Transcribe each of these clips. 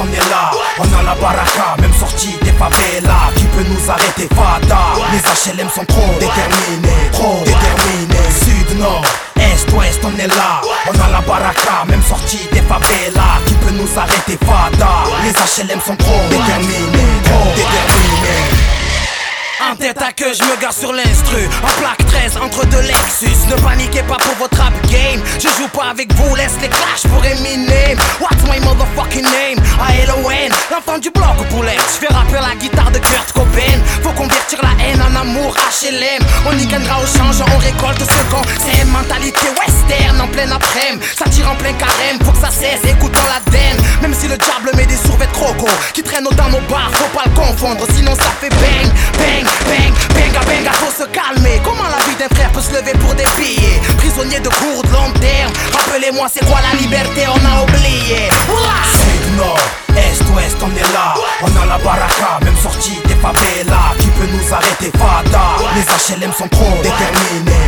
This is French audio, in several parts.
on est là. On a la baraka, même sortie des favelas. Qui peut nous arrêter, fada? Les HLM sont trop déterminés, Sud, nord, est, ouest, on est là. On a la baraka, même sortie des favelas. Qui peut nous arrêter, fada? Les HLM sont trop déterminés, En tête à queue, je me gare sur l'instru. En plaque 13 entre deux Lexus. Ne paniquez pas pour votre rap game. Je joue pas avec vous, laisse les clashs pour Eminem. What's my motherfucking name? A-L-O-N, l'enfant du bloc au poulet. Je fais rapper la guitare de Kurt Cobain. Faut convertir la haine en amour, HLM. On y gagnera au change, on récolte ce qu'on sème. Mentalité western en plein après-midi. Ça tire en plein carême, faut que ça cesse, écoutons la den. Même si le diable met des survêtements croco qui traînent dans nos bars, faut pas le confondre. Sinon ça fait bang, bang. Benga, faut se calmer. Comment la vie d'un frère peut se lever pour des billets? Prisonnier de cours de long terme. Rappelez-moi c'est quoi la liberté, on a oublié. Sud, nord, est, ouest, on est là. On a la baraka, même sortie des favelas. Qui peut nous arrêter, fada? Les HLM sont trop déterminés,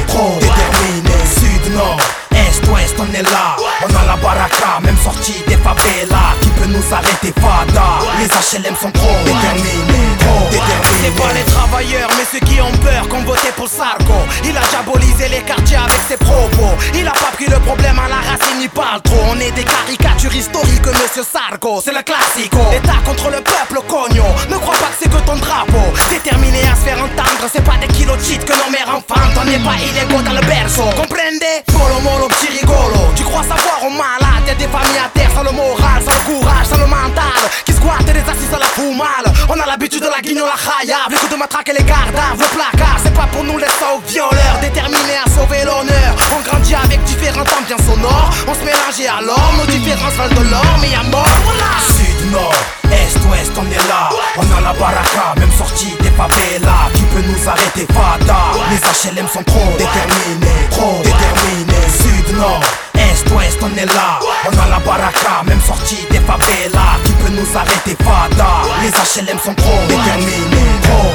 Sud, nord, est, ouest, on est là. On a la baraka, même sortie des favelas. Qui peut nous arrêter, fada? Les HLM sont trop déterminés, C'est pas les travailleurs mais ceux qui ont peur qu'on votait pour Sarko. Il a diabolisé les quartiers avec ses propos. Il a pas pris le problème à la racine, il parle trop. On est des caricatures historiques, monsieur Sarko. C'est le classico. État contre le peuple, cognon. Ne crois pas que c'est que ton drapeau. Déterminé à se faire entendre, c'est pas des kilos de shit que nos mères enfantent. On n'est pas illégaux dans le berceau. Comprendez? Polo molo, petit rigolo. Tu crois savoir au malade? Y'a des familles à terre sans le moral, sans le courage, sans le mental. Qui squattent des assises à la foumale. On a l'habitude de la guignol à khayab. Les coups de matraque et les gardaves, le placard. C'est pas pour nous laisser aux violeurs. Déterminés à sauver l'honneur. On grandit avec différentes ambiances sonores. On se mélange et alors nos différences valent de l'or. Mais y'a mort, voilà. Sud, nord, est, ouest, on est là. On a la baraka, même sortie des favelas. Qui peut nous arrêter, fada? Les HLM sont trop déterminés, Sud, nord, est, ouest, on est là. On a la baraka, même sortie des favelas. Qui peut nous arrêter, fada? Les HLM sont trop déterminés,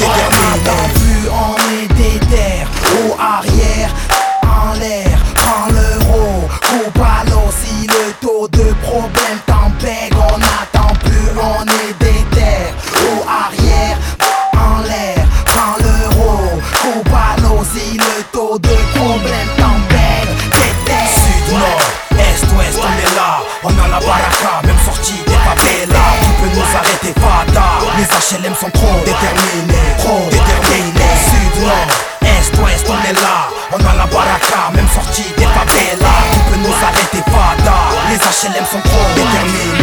plus on est déter. Au arrière, en l'air, prends l'euro. Coupe à l'eau si le taux de problème t'embête. On n'attend plus, on est déter. Au arrière, en l'air, prends l'euro. Coupe à l'eau si le taux de problème t'embête. Sud, nord, est, ouest, on est là. On a la baraka, même sortie des favelas. Qui peut nous arrêter, fada? Les HLM sont trop déterminés, Sud, nord, est, ouest, on est là. On a la baraka, même sortie des favelas. Qui peut nous arrêter, fada? Les HLM sont trop déterminés.